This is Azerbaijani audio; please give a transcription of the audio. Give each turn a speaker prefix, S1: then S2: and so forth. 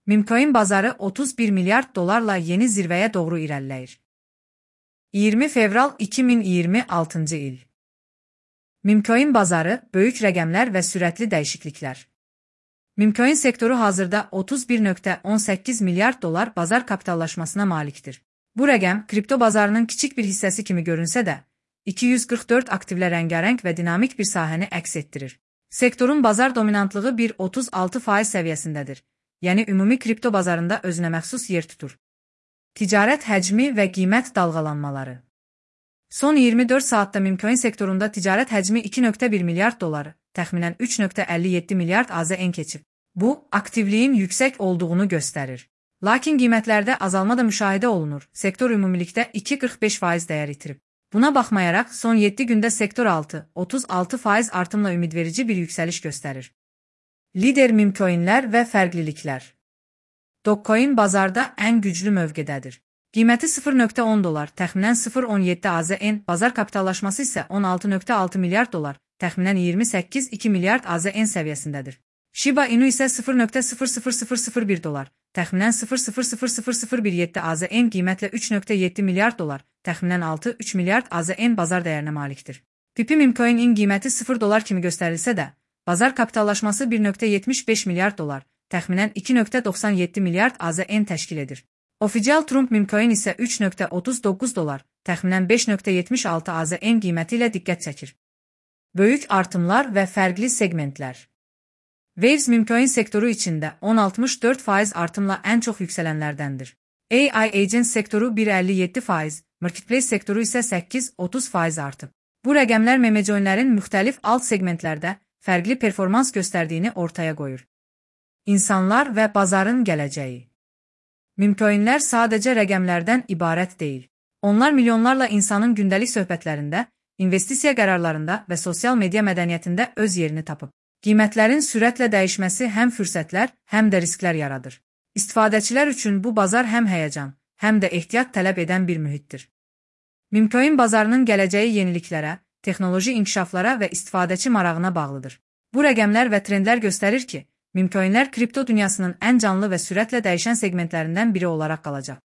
S1: Mimcoin bazarı 31 milyard dolarla yeni zirvəyə doğru irəliləyir. 20 fevral 2026 il. Mimcoin bazarı, böyük rəqəmlər və sürətli dəyişikliklər. Mimcoin sektoru hazırda 31,18 milyard dolar bazar kapitallaşmasına malikdir. Bu rəqəm, kripto bazarının kiçik bir hissəsi kimi görünsə də, 244 aktivlə rəngarəng və dinamik bir sahəni əks etdirir. Sektorun bazar dominantlığı 36% səviyyəsindədir, yəni ümumi kripto bazarında özünə məxsus yer tutur. Ticarət həcmi və qiymət dalğalanmaları. Son 24 saatda Mimcoin sektorunda ticarət həcmi 2,1 milyard doları, təxminən 3,57 milyard AZN keçib. Bu, aktivliyin yüksək olduğunu göstərir. Lakin qiymətlərdə azalma da müşahidə olunur. Sektor ümumilikdə 2,45% dəyər itirib. Buna baxmayaraq, son 7 gündə sektor 36% artımla ümidverici bir yüksəliş göstərir. Lider mimcoinlər və fərqliliklər. Dogecoin bazarda ən güclü mövqedədir. Qiyməti 0,10 dolar, təxminən 0,17 AZN, bazar kapitallaşması isə 16,6 milyard dolar, təxminən 28,2 milyard AZN səviyyəsindədir. Shiba Inu isə 0,00001 dolar, təxminən 0,00017 AZN qiymətlə 3,7 milyard dolar, təxminən 6,3 milyard AZN bazar dəyərinə malikdir. Pipi Mimcoin-in qiyməti 0 dolar kimi göstərilsə də, bazar kapitallaşması 1,75 milyard dolar, təxminən 2,97 milyard AZN təşkil edir. Oficial Trump Mimcoin isə 3,39 dolar, təxminən 5,76 AZN qiyməti ilə diqqət çəkir. Böyük artımlar və fərqli segmentlər. Waves Mimcoin sektoru içində 10,64% artımla ən çox yüksələnlərdəndir. AI Agent sektoru 1,57%, Marketplace sektoru isə 8,30% artıb. Bu rəqəmlər memecoinlərin müxtəlif alt segmentlərdə fərqli performans göstərdiyini ortaya qoyur. İnsanlar və bazarın gələcəyi. Mimcoinlər sadəcə rəqəmlərdən ibarət deyil. Onlar milyonlarla insanın gündəlik söhbətlərində, investisiya qərarlarında və sosial media mədəniyyətində öz yerini tapıb. Qiymətlərin sürətlə dəyişməsi həm fürsətlər, həm də risklər yaradır. İstifadəçilər üçün bu bazar həm həyəcan, həm də ehtiyat tələb edən bir mühitdir. Mimcoin bazarının gələcəyi yeniliklərə, texnoloji inkişaflara və istifadəçi marağına bağlıdır. Bu rəqəmlər və trendlər göstərir ki, Mimcoinlər kripto dünyasının ən canlı və sürətlə dəyişən segmentlərindən biri olaraq qalacaq.